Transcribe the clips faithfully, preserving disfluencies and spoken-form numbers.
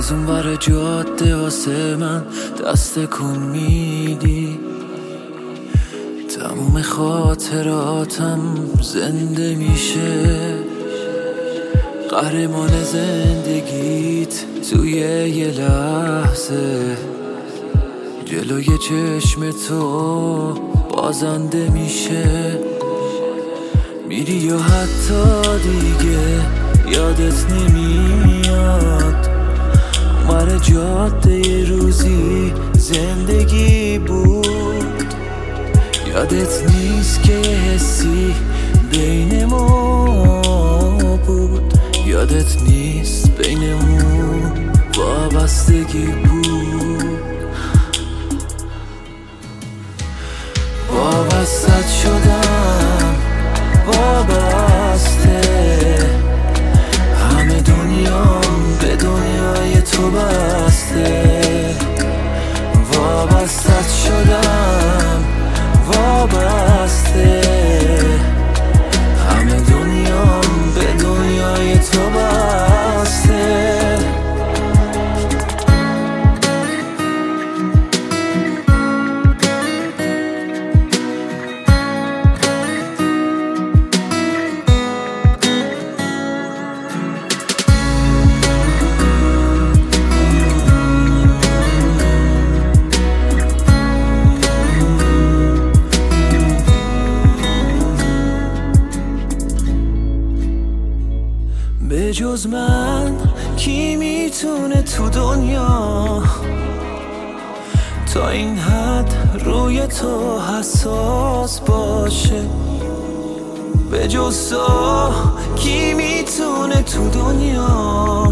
از اون ور جاده واسه من دست کن میدی، تموم خاطراتم زنده میشه. قهرمان زندگیت توی یه لحظه جلوی چشم تو بازنده میشه. میری و حتی دیگه یادت نمیاد اونور جاده یه روزی زندگی بود. یادت نیست که یه حسی بین ما بود، یادت نیست بینمون وابستگی بود. وابستت شدم وابسته، همه دنیام به دنیای تو بسته. وابستت شدم وابسته، همه دنیام به دنیای تو بسته. به جز من کی میتونه تو دنیا تا این حد روی تو حساس باشه؟ به جز تو کی میتونه تو دنیا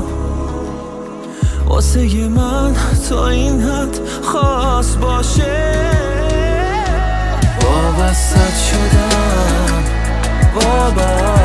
واسه من تا این حد خاص باشه؟ وابستت شدم وابستت